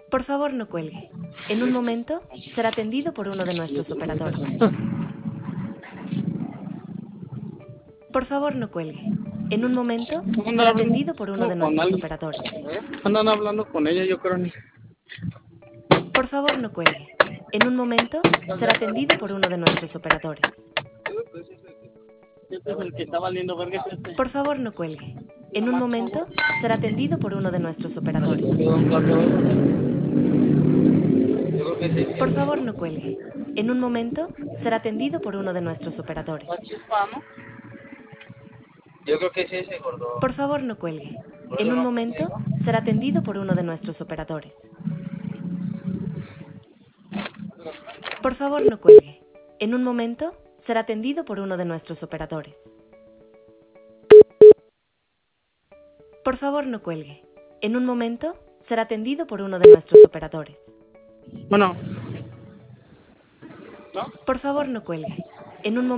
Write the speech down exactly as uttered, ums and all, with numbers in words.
Por favor, no cuelgue. En un momento será atendido por uno de nuestros operadores. Por favor, no cuelgue. En un momento será atendido por uno de nuestros operadores. Andan hablando con ella, yo creo. Ni... Por favor, no cuelgue. En un momento será atendido por uno de nuestros operadores. Este es el que está valiendo verga. Este. Por favor, no cuelgue. En un momento será atendido por uno de nuestros operadores. Por favor, no cuelgue. En un momento será atendido por uno de nuestros operadores. Yo creo que es ese, gordo. Por favor, no cuelgue. En un momento será atendido por uno de nuestros operadores. Por favor, no cuelgue. En un momento será atendido por uno de nuestros operadores. Por favor, no cuelgue. En un momento será atendido por uno de nuestros operadores. Bueno. Por favor, no cuelgue. En un momento